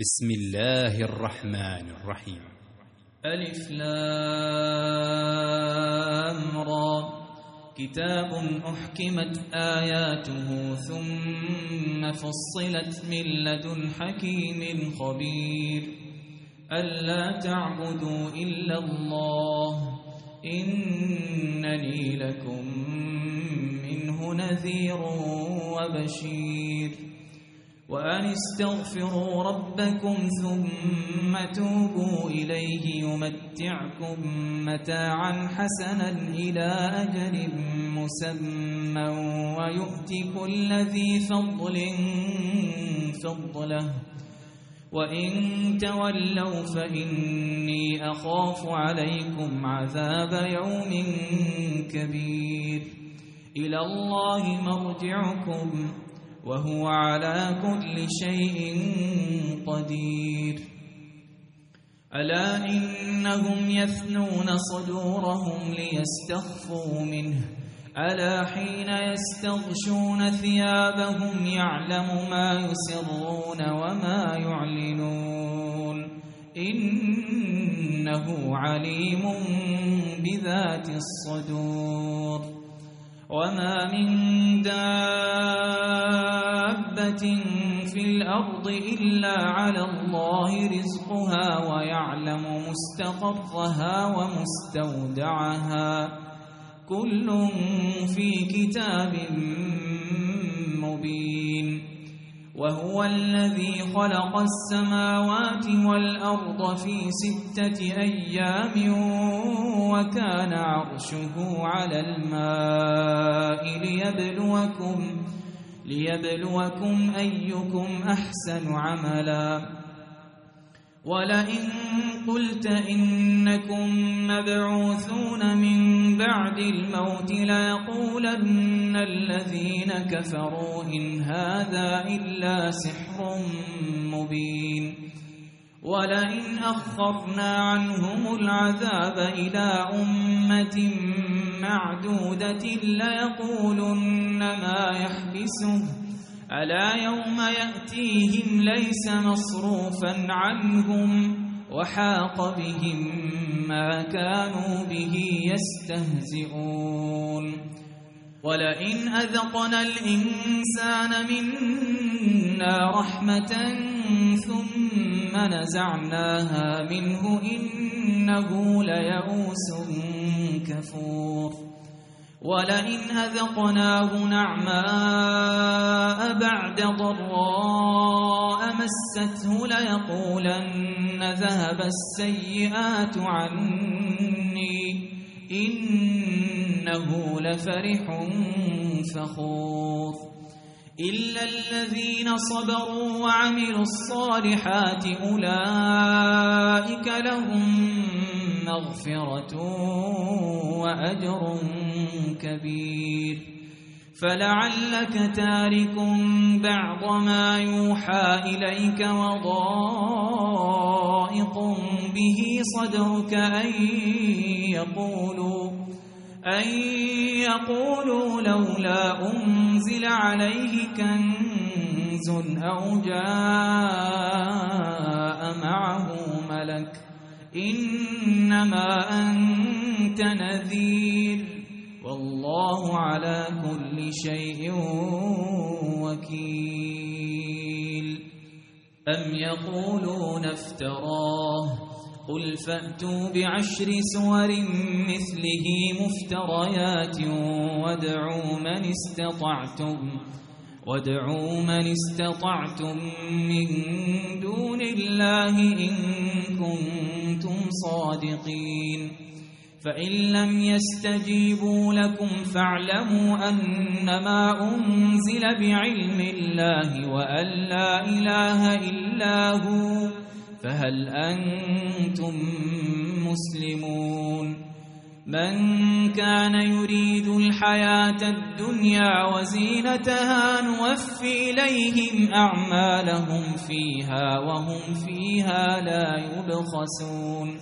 بسم الله الرحمن الرحيم. ألف لام را كتاب أحكمت آياته ثم فصلت من لدن حكيم خبير ألا تعبدوا إلا الله إنني لكم منه نذير وبشير وأن استغفروا ربكم ثم توبوا إليه يمتعكم متاعا حسنا إلى أجل مسمى ويؤتي كل ذي فضل فضله وإن تولوا فإني أخاف عليكم عذاب يوم كبير إلى الله مرجعكم وهو على كل شيء قدير ألا إنهم يثنون صدورهم ليستخفوا منه ألا حين يستغشون ثيابهم يعلم ما يسرون وما يعلنون إنه عليم بذات الصدور وما من دابة في الأرض إلا على الله رزقها ويعلم مستقرها ومستودعها كل في كتاب مبين وهو الذي خلق السماوات والأرض في 6 أيام وكان عرشه على الماء ليبلوكم أيكم أحسن عملا ولئن قلت إنكم مبعوثون من بعد الموت ليقولن الذين كفروا إن هذا إلا سحر مبين ولئن أخرنا عنهم العذاب إلى أمة معدودة ليقولن ما يحبسه ألا يوم يأتيهم ليس مصروفا عنهم وحاق بهم ما كانوا به يستهزئون ولئن أذقنا الإنسان منا رحمة ثم نزعناها منه إنه ليئوس كفور ولئن أذقناه نعماء بعد ضراء مسته ليقولن ذهب السيئات عني إنه لفرح فخور إلا الذين صبروا وعملوا الصالحات أولئك لهم مغفرة وأجر كبير فلعلك تارك بعض ما يوحى إليك وضائق به صدرك أن يقولوا لولا أنزل عليه كنز أو جاء معه ملك إنما أنت نذير والله على كل شيء وكيل أم يقولون افتراه قل فأتوا ب10 سور مثله مفتريات وادعوا من استطعتم من دون الله إن كنتم صادقين فإن لم يستجيبوا لكم فاعلموا أنما أنزل بعلم الله وأن لا إله إلا هو فهل أنتم مسلمون من كان يريد الحياة الدنيا وزينتها نوفي إليهم أعمالهم فيها وهم فيها لا يبخسون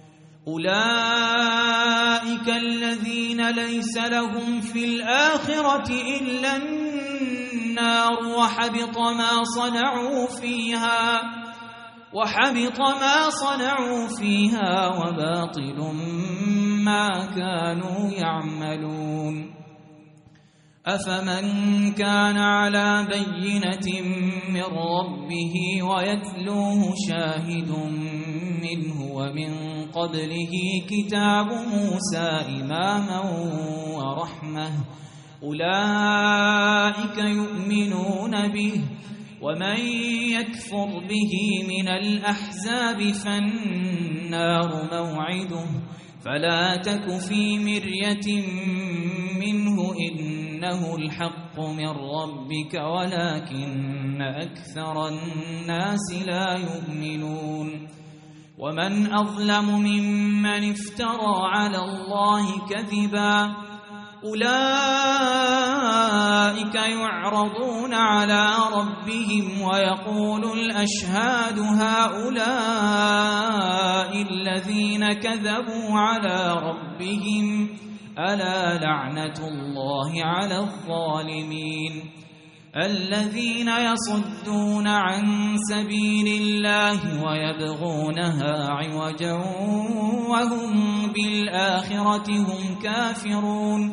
أولئك الذين ليس لهم في الآخرة إلا النار وحبط ما صنعوا فيها وحبط ما صنعوا فيها وباطل ما كانوا يعملون أفمن كان على بينة من ربه ويتلوه شاهد منه ومن قبله كتاب موسى إماما ورحمة أولئك يؤمنون به ومن يكفر به من الأحزاب فالنار موعده فلا تك في مرية منه إنه الحق من ربك ولكن أكثر الناس لا يؤمنون ومن أظلم ممن افترى على الله كذبا أولئك يعرضون على ربهم ويقول الأشهاد هؤلاء الذين كذبوا على ربهم ألا لعنة الله على الظالمين الذين يصدون عن سبيل الله ويبغونها عوجا وهم بالآخرة هم كافرون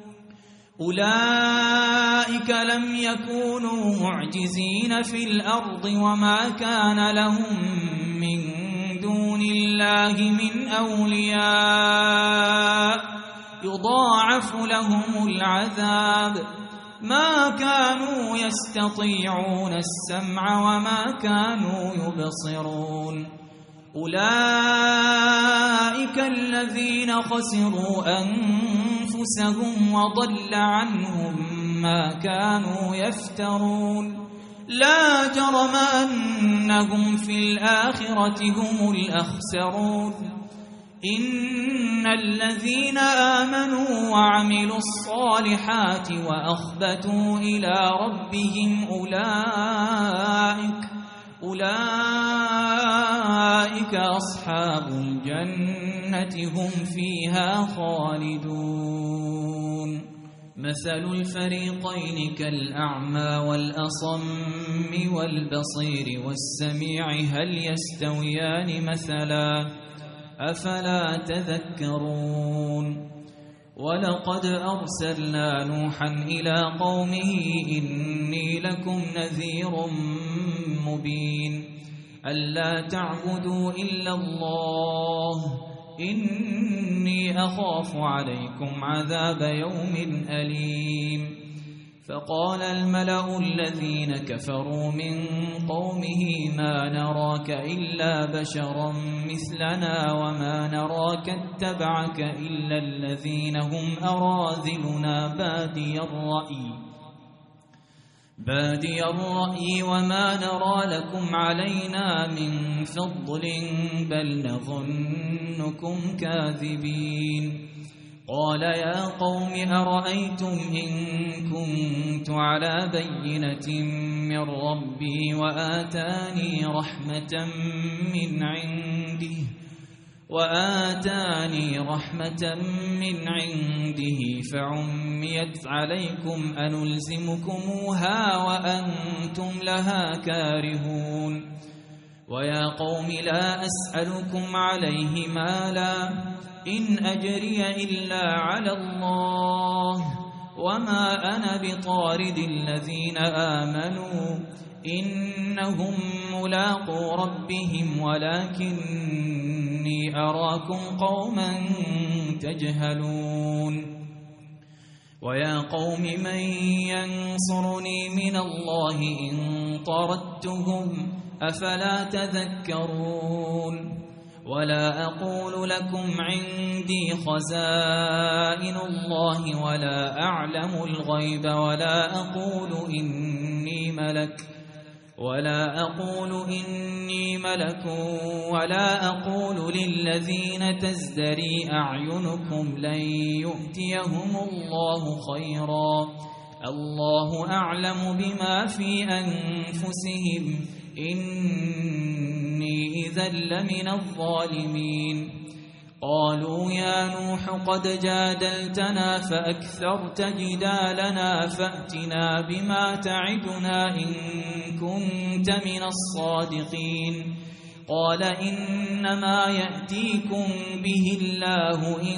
أولئك لم يكونوا معجزين في الأرض وما كان لهم من دون الله من أولياء يضاعف لهم العذاب ما كانوا يستطيعون السمع وما كانوا يبصرون أولئك الذين خسروا أنفسهم وضل عنهم ما كانوا يفترون لا جرم أنهم في الآخرة هم الأخسرون إن الذين آمنوا وعملوا الصالحات وأخبتوا إلى ربهم أولئك أصحاب الجنة هم فيها خالدون مثل الفريقين كالأعمى والأصم والبصير والسميع هل يستويان مثلا أفلا تذكرون ولقد أرسلنا نوحا إلى قومه إني لكم نذير مبين ألا تعبدوا إلا الله إني أخاف عليكم عذاب يوم أليم فقال الملأ الذين كفروا من قومه ما نراك إلا بشرا مثلنا وما نراك اتبعك إلا الذين هم أراذلنا بادي الرأي وما نرى لكم علينا من فضل بل نظنكم كاذبين قال يا قوم أرأيتم إن كنت على بينة من ربي وآتاني رحمة من عنده فعميت عليكم أنلزمكموها وأنتم لها كارهون ويا قوم لا أسألكم عليه مالا إن أجري إلا على الله وما أنا بطارد الذين آمنوا إنهم ملاقو ربهم ولكني أراكم قوما تجهلون ويا قوم من ينصرني من الله إن طردتهم أفلا تذكرون ولا أقول لكم عندي خزائن الله ولا أعلم الغيب ولا أقول إني ملك ولا أقول للذين تزدري أعينكم لن يؤتيهم الله خيرا الله أعلم بما في أنفسهم إني إذا لمن الظالمين قالوا يا نوح قد جادلتنا فأكثرت جدالنا فأتنا بما تعدنا إن كنت من الصادقين قال إنما يأتيكم به الله إن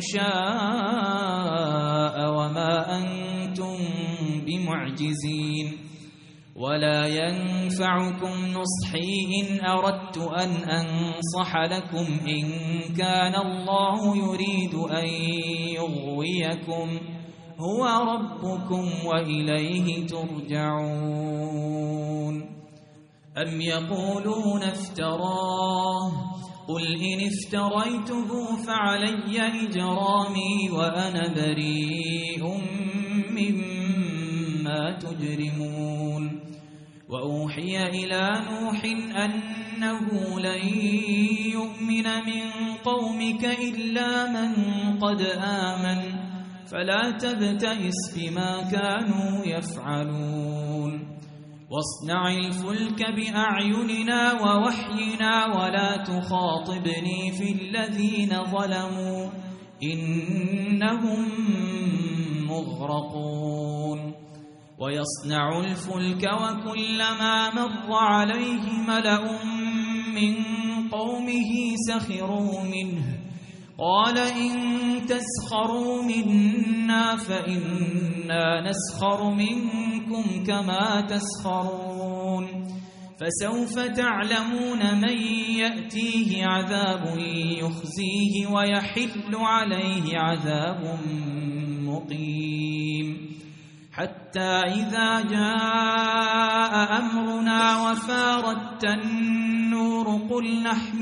شاء وما أنتم بمعجزين ولا ينفعكم نصحي إن أردت أن أنصح لكم إن كان الله يريد أن يغويكم هو ربكم وإليه ترجعون أم يقولون افتراه قل إن افتريته فعلي إجرامي وأنا بريء مما تجرمون وأوحي إلى نوح أنه لن يؤمن من قومك إلا من قد آمن فلا تبتئس بما كانوا يفعلون واصنع الفلك بأعيننا ووحينا ولا تخاطبني في الذين ظلموا إنهم مغرقون ويصنع الفلك وكلما مر عليه ملأ من قومه سخروا منه قال إن تسخروا منا فإنا نسخر منكم كما تسخرون فسوف تعلمون من يأتيه عذاب يخزيه ويحل عليه عذاب مقيم حتى إذا جاء أمرنا وفارت النور قل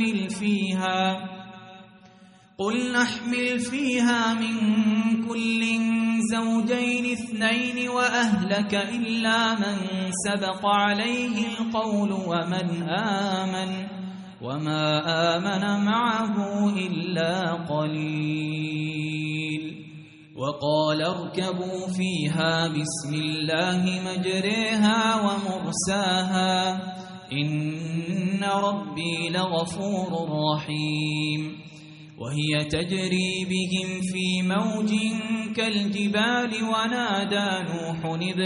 نحمل فيها من كل زوجين اثنين وأهلك إلا من سبق عليه القول وما آمن معه إلا قليل وقال اركبوا فيها بسم الله مجريها ومرساها إن ربي لغفور رحيم وهي تجري بهم في موج كالجبال ونادى نوح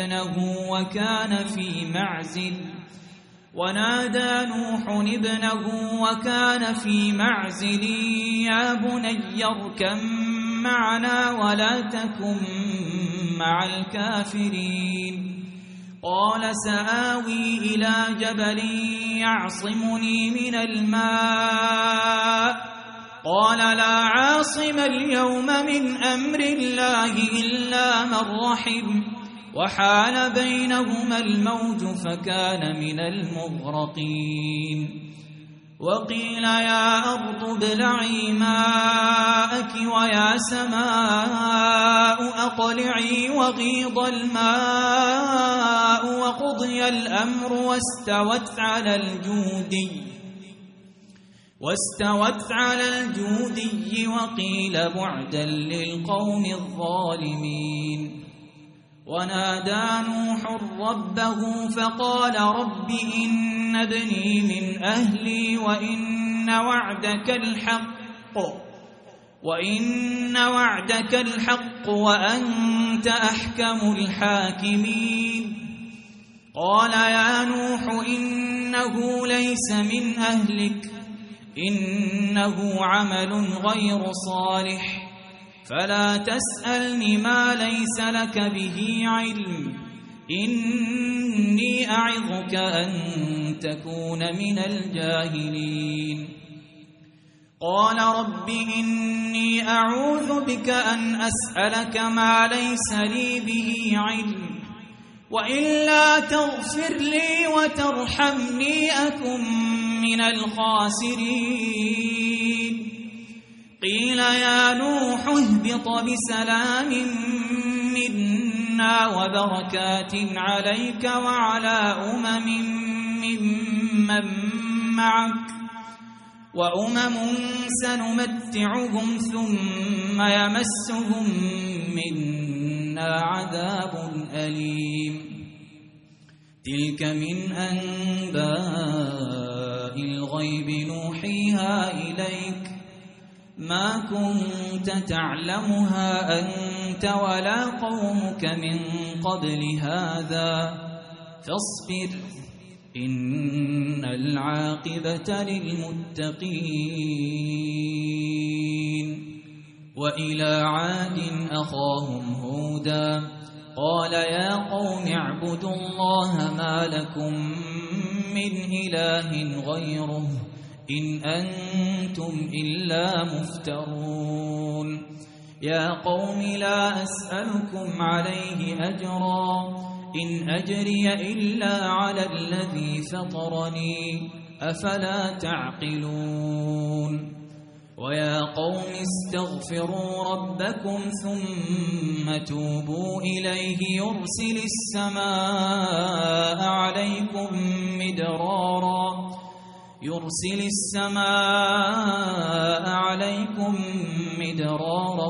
ابنه وكان في معزل يا بني اركب معنا ولا تكن مع الكافرين قال سآوي إلى جبل يعصمني من الماء قال لا عاصم اليوم من أمر الله إلا من رحم وحال بينهما الموج فكان من المغرقين وقيل يا أرض ابلعي ماءك ويا سماء أقلعي وغيض الماء وقضي الأمر واستوت على الجودي وقيل بعدا للقوم الظالمين ونادى نوح ربه فقال رب إن ابني من أهلي وإن وعدك الحق وأنت أحكم الحاكمين قال يا نوح إنه ليس من أهلك إنه عمل غير صالح فلا تسألني ما ليس لك به علم إني أعظك أن تكون من الجاهلين قال رب إني أعوذ بك أن أسألك ما ليس لي به علم وإلا تغفر لي وترحمني أكن من الخاسرين قيل يا نوح اهبط بسلام منا وبركات عليك وعلى ممن معك وأمم سنمتعهم ثم يمسهم منا عذاب أليم تلك من أنباء الغيب نوحيها إليك ما كنت تعلمها أنت ولا قومك من قبل هذا فاصبر إن العاقبة للمتقين. وإلى عاد أخاهم هودا قال يا قوم اعبدوا الله ما لكم من إله غيره إن أنتم إلا مفترون. يا قوم لا أسألكم عليه أجرا إن أجري إلا على الذي فطرني أفلا تعقلون. ويا قوم استغفروا ربكم ثم توبوا إليه يرسل السماء عليكم مدرارا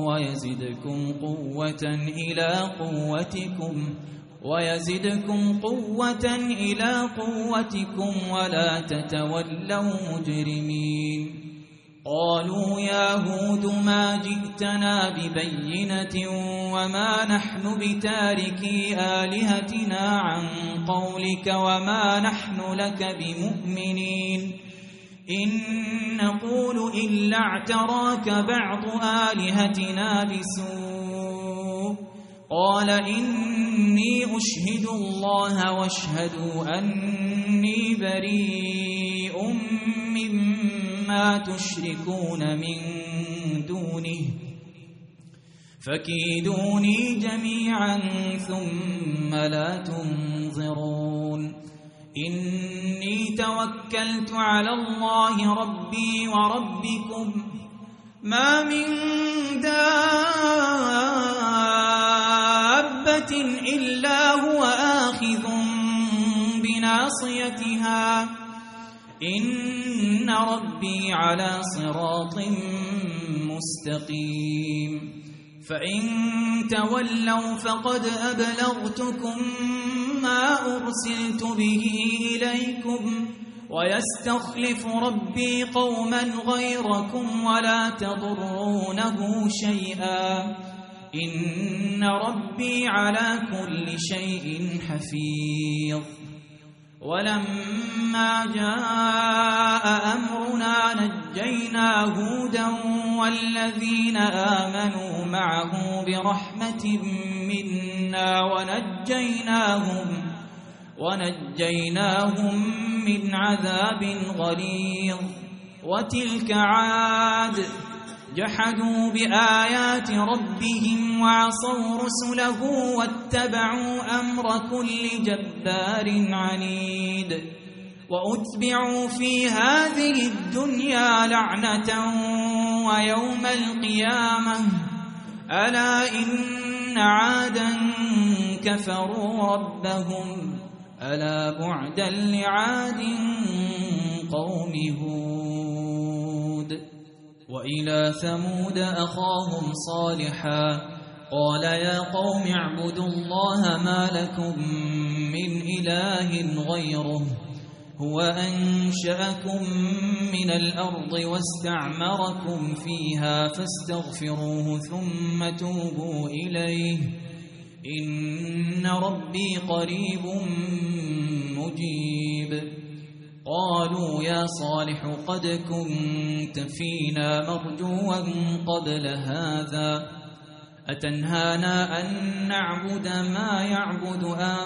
ويزدكم قوة إلى قوتكم ولا تتولوا مجرمين. قالوا يا هود ما جئتنا ببينة وما نحن بتاركي آلهتنا عن قولك وما نحن لك بمؤمنين إن نقول إلا اعتراك بعض آلهتنا بسوء. قال إني أشهد الله واشهدوا أني بريء مما تشركون من دونه فكيدوني جميعا ثم لا تنظرون. إني توكلت على الله ربي وربكم ما من دابة إلا هو آخذ بناصيتها إن ربي على صراط مستقيم. فإن تولوا فقد أبلغتكم ما أرسلت به إليكم ويستخلف ربي قوما غيركم ولا تضرونه شيئا إن ربي على كل شيء حفيظ. ولما جاء أمرنا نجينا هودا والذين آمنوا معه برحمة منا ونجيناهم من عذاب غليظ. وتلك عاد جحدوا بآيات ربهم وعصوا رسله واتبعوا أمر كل جبار عنيد. وأتبعوا في هذه الدنيا لعنة ويوم القيامة ألا إن عادا كفروا ربهم ألا بعدا لعاد قوم هود. وإلى ثمود أخاهم صالحا قال يا قوم اعبدوا الله ما لكم من إله غيره هو أنشأكم من الأرض واستعمركم فيها فاستغفروه ثم توبوا إليه إن ربي قريب مجيب. قالوا يا صالح قد كنت فينا مرجوا قبل هذا أتنهانا أن نعبد ما يعبد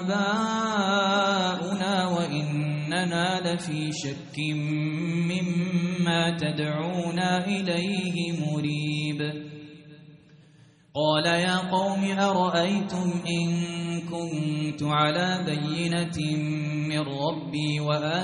آباؤنا وإننا لفي شك مما تدعونا إليه مريب. قال يا قوم أرأيتم إن كنت على بينة من ربي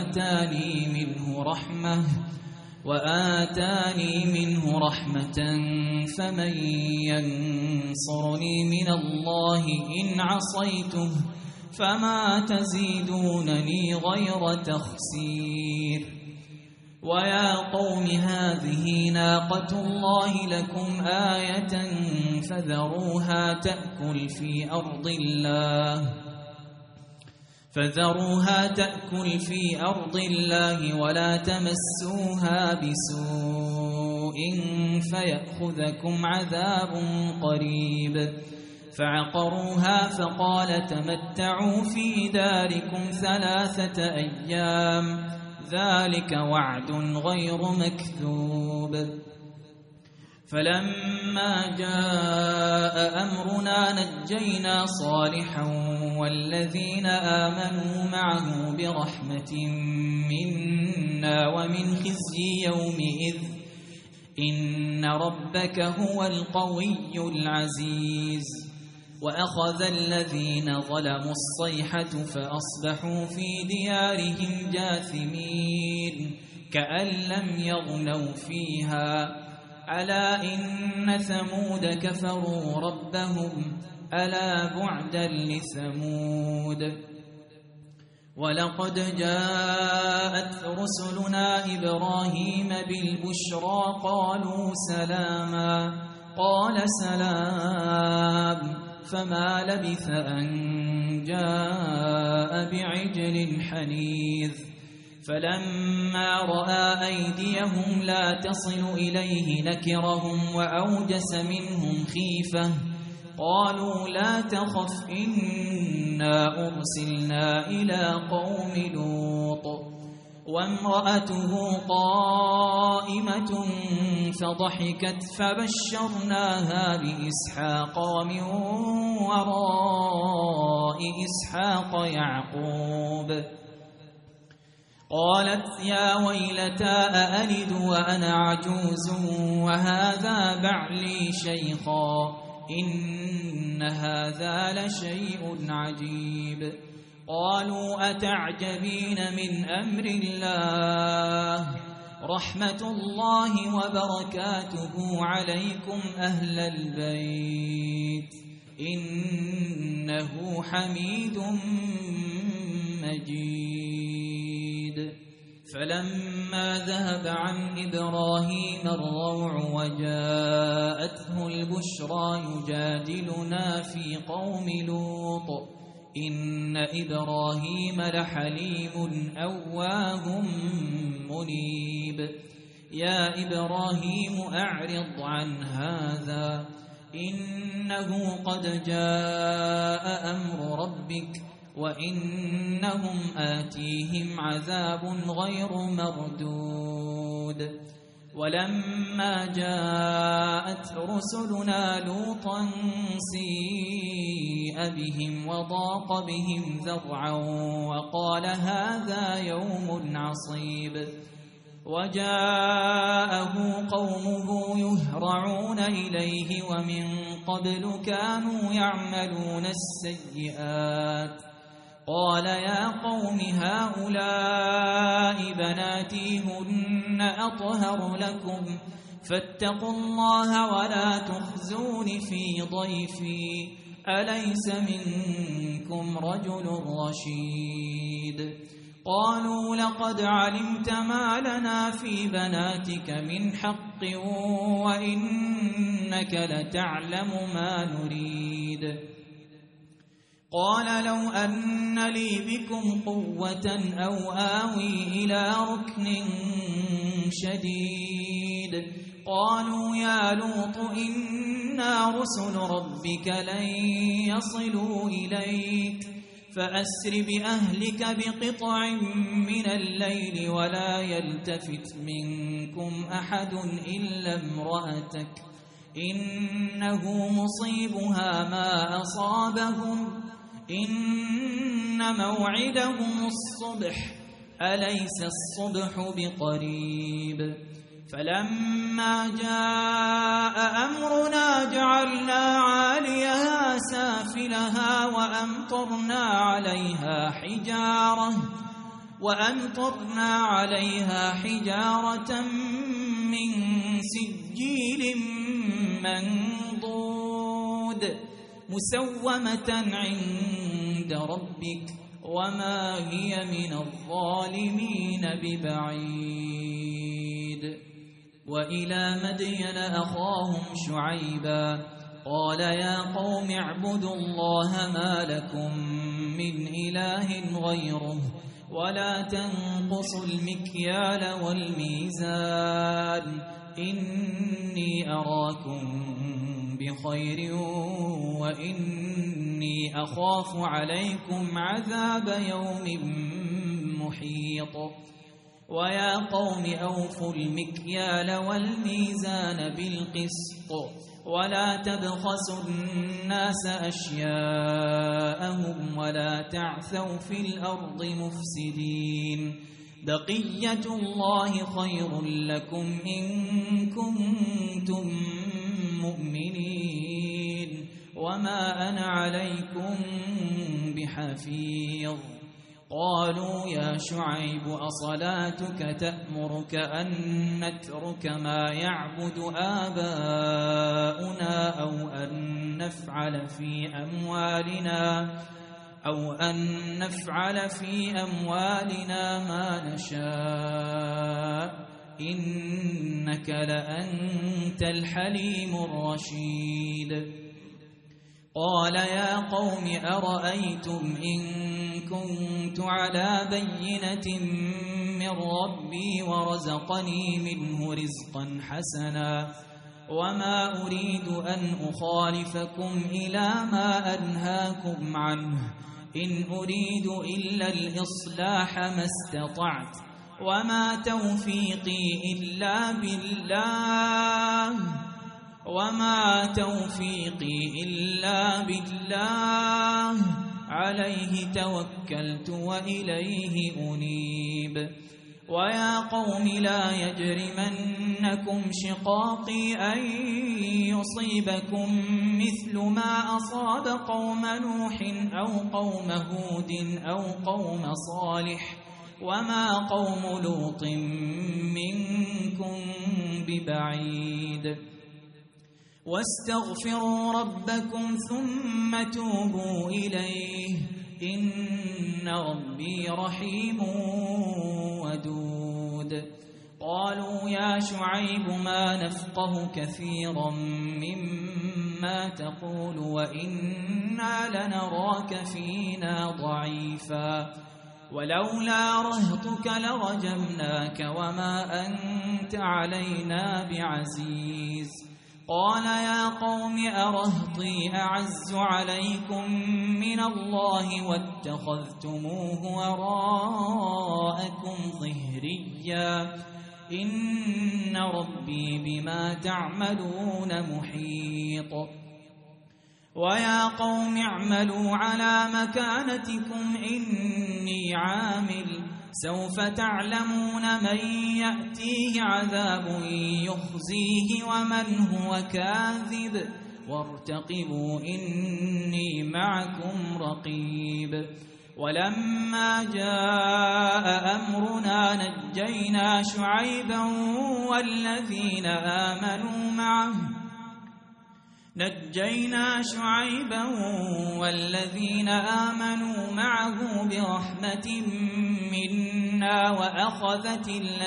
وآتاني منه رحمة فمن ينصرني من الله إن عصيته فما تزيدونني غير تخسير. ويا قوم هذه ناقة الله لكم آية فذروها تأكل في أرض الله ولا تمسوها بسوء سوء فيأخذكم عذاب قريب فعقروها فقال تمتعوا في داركم 3 أيام ذلك وعد غير مكذوب فلما جاء أمرنا نجينا صالحا والذين آمنوا معه برحمة منا ومن خزي يومئذ إن ربك هو القوي العزيز وأخذ الذين ظلموا الصيحة فأصبحوا في ديارهم جاثمين كأن لم يغنوا فيها ألا إن ثمود كفروا ربهم ألا بعدا لثمود ولقد جاءت رسلنا إبراهيم بالبشرى قالوا سلاما قال سلام فما لبث أن جاء بعجل حنيذ فلما رأى أيديهم لا تصل إليه نكرهم وأوجس منهم خيفة قالوا لا تخف إنا أرسلنا إلى قوم لوط وامرأته قائمة فضحكت فبشرناها بإسحاق ومن وراء إسحاق يعقوب قالت يا ويلتى أألد وأنا عجوز وهذا بعلي شيخا إن هذا لشيء عجيب قالوا أتعجبين من أمر الله رحمة الله وبركاته عليكم أهل البيت إنه حميد مجيد فلما ذهب عن إبراهيم الروع وجاءته البشرى يجادلنا في قوم لوط إن إبراهيم لحليم أواه منيب يا إبراهيم أعرض عن هذا إنه قد جاء أمر ربك وإنهم آتيهم عذاب غير مردود ولما جاءت رسلنا لوطا سيء بهم وضاق بهم ذرعا وقال هذا يوم عصيب وجاءه قومه يهرعون إليه ومن قبل كانوا يعملون السيئات قال يا قوم هؤلاء بناتي هن أطهر لكم فاتقوا الله ولا تخزون في ضيفي أليس منكم رجل رشيد قالوا لقد علمت ما لنا في بناتك من حق وإنك لتعلم ما نريد قال لو أن لي بكم قوة أو آوي إلى ركن شديد قالوا يا لوط إنا رسل ربك لن يصلوا إليك فأسر بأهلك بقطع من الليل ولا يلتفت منكم أحد إلا امرأتك إنه مصيبها ما أصابهم إن موعدهم الصبح أليس الصبح بقريب فلما جاء أمرنا جعلنا عاليها سافلها وأمطرنا عليها حجارة من سجيل منضود مسومة عند ربك وما هي من الظالمين ببعيد وإلى مدين أخاهم شعيبا قال يا قوم اعبدوا الله ما لكم من إله غيره ولا تنقصوا المكيال والميزان إني أراكم بخير وإني أخاف عليكم عذاب يوم محيط ويا قوم أوفوا المكيال والميزان بالقسط ولا تبخسوا الناس أشياءهم ولا تعثوا في الأرض مفسدين بقية الله خير لكم إن كنتم مؤمنين وما أنا عليكم بحفيظ قالوا يا شعيب أصلاتك تأمرك أن نترك ما يعبد آباؤنا أو أن نفعل في أموالنا ما نشاء إنك لأنت الحليم الرشيد قال يا قوم أرأيتم إن كنت على بينة من ربي ورزقني منه رزقا حسنا وما أريد أن أخالفكم إلى ما أنهاكم عنه إن أريد إلا الإصلاح ما استطعت وما توفيقي إلا بالله عليه توكلت وإليه أنيب ويا قوم لا يجرمنكم شقاقي أن يصيبكم مثل ما أصاب قوم نوح أو قوم هود أو قوم صالح وما قوم لوط منكم ببعيد واستغفروا ربكم ثم توبوا إليه إن ربي رحيم ودود قالوا يا شعيب ما نفقه كثيرا مما تقول وإنا لنراك فينا ضعيفا ولولا رهطك لرجمناك وما أنت علينا بعزيز قال يا قوم أرهطي أعز عليكم من الله واتخذتموه وراءكم ظهريا إن ربي بما تعملون محيط ويا قوم اعملوا على مكانتكم إني عامل سوف تعلمون من يأتيه عذاب يخزيه ومن هو كاذب وارتقبوا إني معكم رقيب ولما جاء أمرنا نجينا شعيبا والذين آمنوا معه برحمة منا وأخذت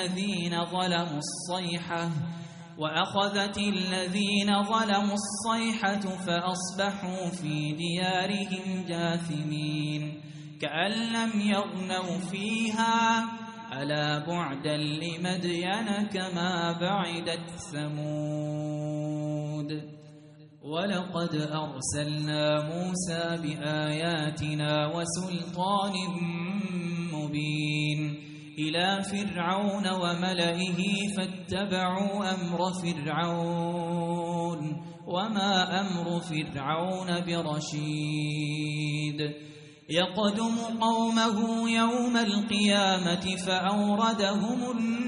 الذين ظلموا الصيحة فأصبحوا في ديارهم جاثمين كأن لم يغنوا فيها ألا بعدا لمدين كما بعدت ثمود ولقد أرسلنا موسى بآياتنا وسلطان مبين إلى فرعون وملئه فاتبعوا أمر فرعون وما أمر فرعون برشيد يقدم قومه يوم القيامة فأوردهم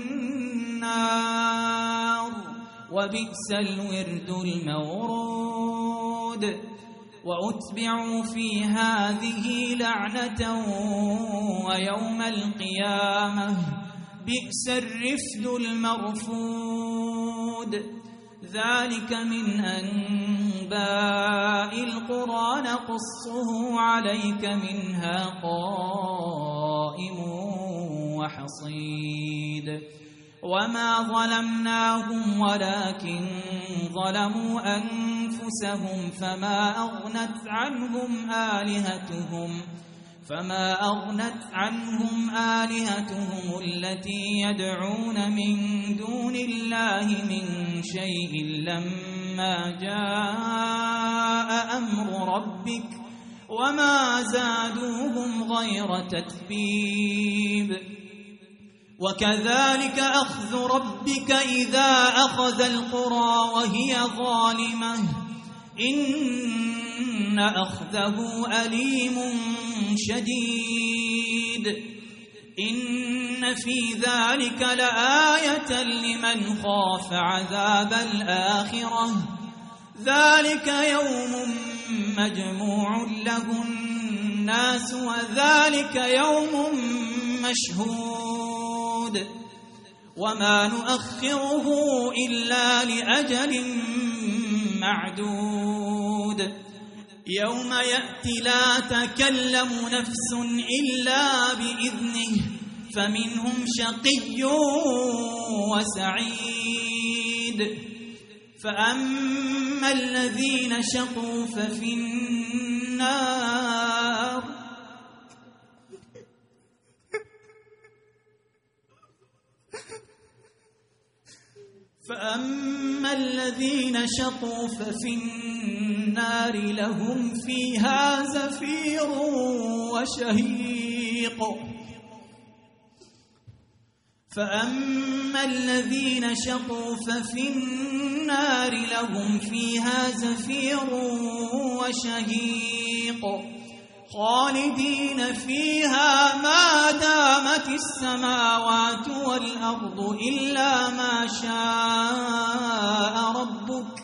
النار وبئس الورد المورود وأتبعوا في هذه لعنة ويوم القيامة بئس الرفد المرفود ذلك من أنباء القرى نقصه عليك منها قائم وحصيد وما ظلمناهم ولكن ظلموا أنفسهم فما أغنت عنهم فما أغنت عنهم آلهتهم التي يدعون من دون الله من شيء لما جاء أمر ربك وما زادوهم غير تتبيب وكذلك أخذ ربك إذا أخذ القرى وهي ظالمة إن أخذه أليم شديد إن في ذلك لآية لمن خاف عذاب الآخرة ذلك يوم مجموع له الناس وذلك يوم مشهود وما نؤخره إلا لأجل معدود يوم يأتي لا تكلم نفس إلا بإذنه فمنهم شقي وسعيد فأما الذين شقوا ففي النار لهم فيها زفير وشهيق فأما الذين شقوا ففي النار لهم فيها زفير وشهيق خالدين فيها ما دامت السماوات والأرض إلا ما شاء ربك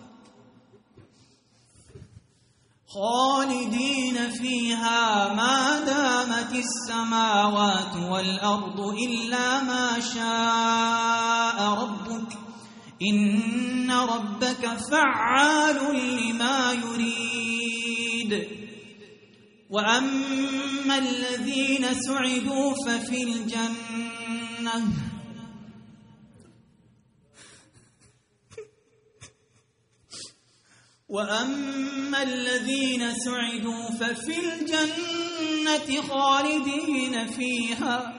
خالدين فيها ما دامت السماوات والأرض إلا ما شاء ربك إن ربك فعال لما يريد وأما الذين سعدوا ففي الجنة خالدين فيها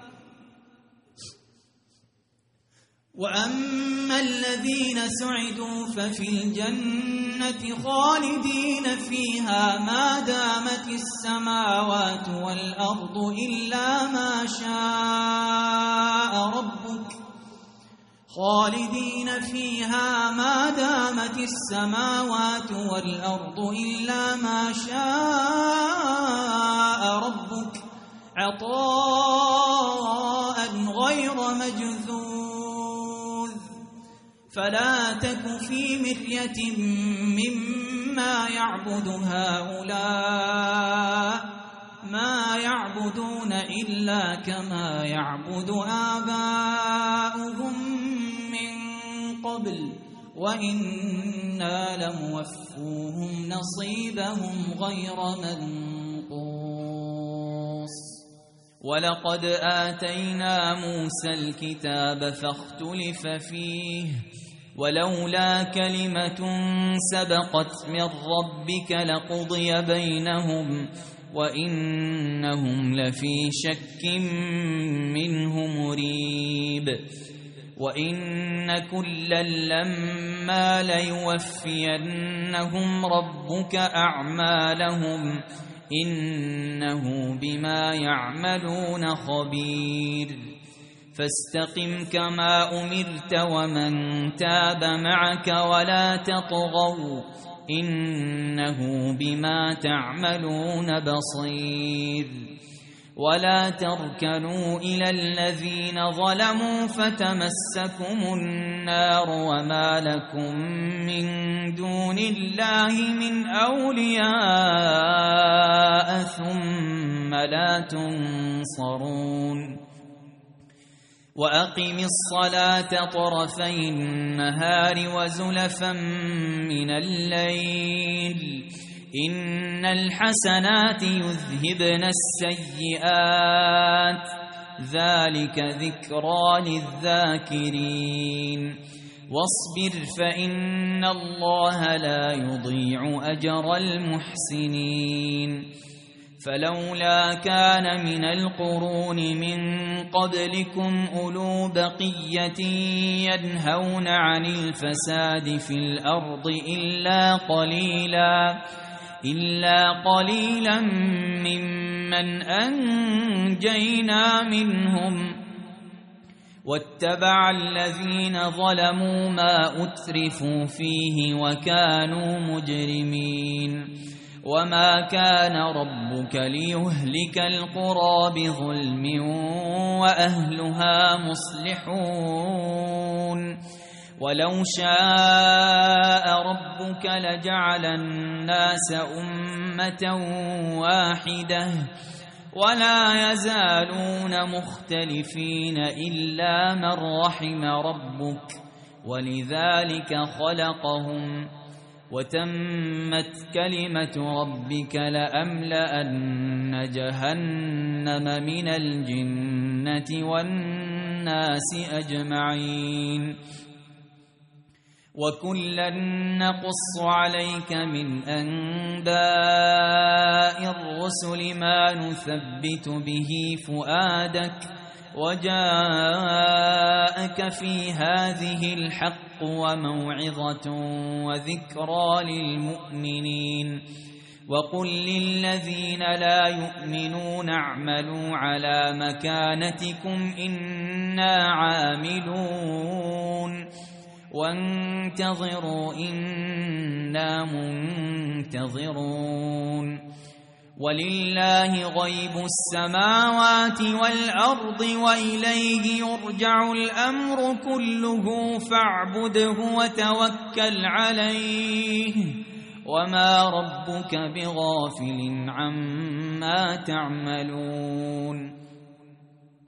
وأما الذين سعدوا ففي الجنة خالدين فيها ما دامت السماوات والأرض إلا ما شاء ربك خالدين فيها ما دامت السماوات والأرض إلا ما شاء ربك عطاء غير مجذوذ فلا تك في مرية مما يعبد هؤلاء ما يعبدون إلا كما يعبد آباؤهم من قبل وإنا لموفوهم نصيبهم غير منقوص ولقد آتينا موسى الكتاب فاختلف فيه ولولا كلمة سبقت من ربك لقضي بينهم وإنهم لفي شك منه مريب وإن كلا لما ليوفينهم ربك أعمالهم إنه بما يعملون خبير فاستقم كما أمرت ومن تاب معك ولا تطغوا إنه بما تعملون بصير ولا تركنوا إلى الذين ظلموا فتمسكم النار وما لكم من دون الله من أولياء ثم لا تنصرون وأقم الصلاة طرفي النهار وزلفا من الليل إن الحسنات يذهبن السيئات ذلك ذكرى للذاكرين واصبر فإن الله لا يضيع أجر المحسنين فلولا كان من القرون من قبلكم أولو بقية ينهون عن الفساد في الأرض إلا قليلا ممن أنجينا منهم واتبع الذين ظلموا ما أترفوا فيه وكانوا مجرمين وما كان ربك ليهلك القرى بظلم وأهلها مصلحون ولو شاء ربك لجعل الناس أمة واحدة ولا يزالون مختلفين إلا من رحم ربك ولذلك خلقهم وتمت كلمة ربك لأملأن جهنم من الجنة والناس أجمعين وكلا نقص عليك من أنباء الرسل ما نثبت به فؤادك وجاءك في هذه الحق وموعظة وذكرى للمؤمنين وقل للذين لا يؤمنون اعملوا على مكانتكم إنا عاملون وانتظروا إنا منتظرون ولله غيب السماوات والأرض وإليه يرجع الأمر كله فاعبده وتوكل عليه وما ربك بغافل عما تعملون